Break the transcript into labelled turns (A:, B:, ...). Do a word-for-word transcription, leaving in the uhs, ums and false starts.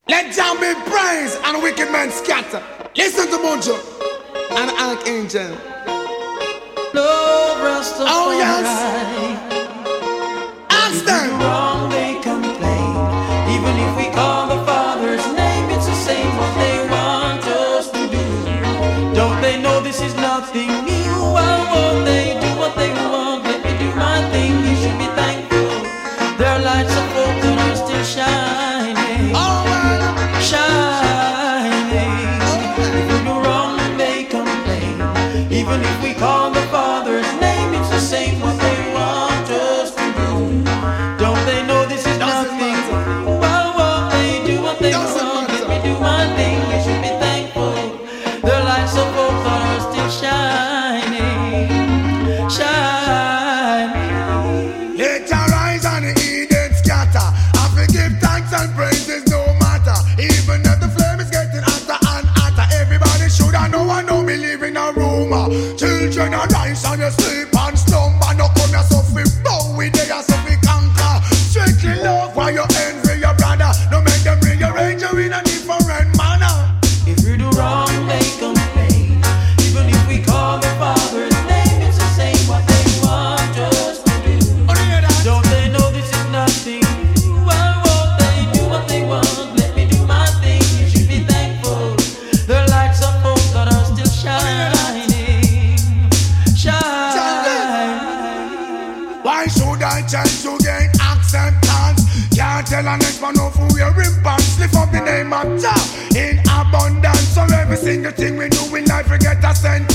A: Let down be praise and wicked men scatter. Listen to Mojo and Archangel.
B: Love Rastafari.
A: Oh yes. Ask them.
B: If we do wrong, they complain. Even if we call the Father's name, it's the same what they want us to do. Don't they know this is nothing new? Why won't they do what they want? Let me do my thing. You should be thankful. Their lights of hope that are still shining.
A: Oh well.
B: Shining. If we do wrong, they complain. Even if we call the Father's name, it's the same what they want us to do. Don't they know this is nothing? Why won't they do what they want? Let me do my thing. You should be thankful. The lights of hope are still shining, shining.
A: Let arise and the Eden scatter. I forgive thanks and praises no matter. Even if the flame is getting hotter and hotter, everybody should I know I know believe in a rumor. Children arise and you sleep and slumber. No come here so we bow with they so we conquer. Strictly love while you envy your brother. No make them rearrange you in a different manner.
B: If you do wrong, they complain. Even if we call the Father's name, it's the same what they want us to do.
A: Oh, you hear that?
B: Don't they know this is nothing? Why won't they do what they want? Let me do my thing. You should be thankful. The lights of hope that are still shining, shining.
A: Why should I change to gain acceptance? Can't tell an next man of who we're in pants. Lift up the name of Jah in abundance. So every single thing we do in life we get a sentence.